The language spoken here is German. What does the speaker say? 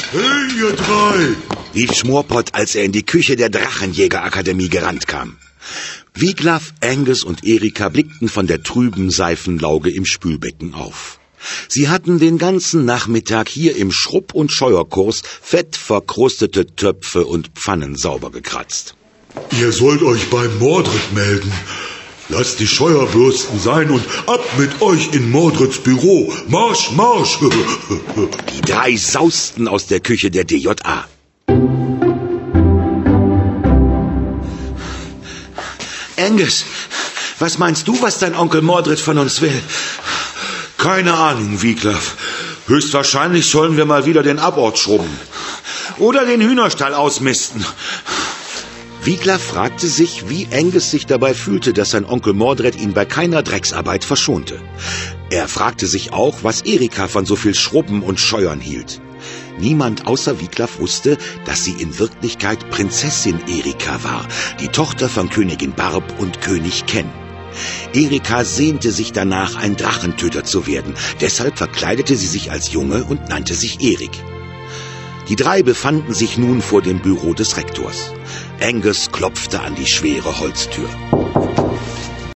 Hey, ihr drei! rief Schmorpott, als er in die Küche der Drachenjägerakademie gerannt kam. Wiglaf, Angus und Erika blickten von der trüben Seifenlauge im Spülbecken auf. Sie hatten den ganzen Nachmittag hier im Schrupp- und Scheuerkurs fettverkrustete Töpfe und Pfannen sauber gekratzt. Ihr sollt euch beim Mordred melden. Lasst die Scheuerbürsten sein und ab mit euch in Mordreds Büro. Marsch, marsch! Die drei sausten aus der Küche der DJA. Angus, was meinst du, was dein Onkel Mordred von uns will? Keine Ahnung, Wiglaf. Höchstwahrscheinlich sollen wir mal wieder den Abort schrubben. Oder den Hühnerstall ausmisten. Wiglaf fragte sich, wie Angus sich dabei fühlte, dass sein Onkel Mordred ihn bei keiner Drecksarbeit verschonte. Er fragte sich auch, was Erika von so viel Schrubben und Scheuern hielt. Niemand außer Wiglaf wusste, dass sie in Wirklichkeit Prinzessin Erika war, die Tochter von Königin Barb und König Ken. Erika sehnte sich danach, ein Drachentöter zu werden. Deshalb verkleidete sie sich als Junge und nannte sich Erik. Die drei befanden sich nun vor dem Büro des Rektors. Angus klopfte an die schwere Holztür.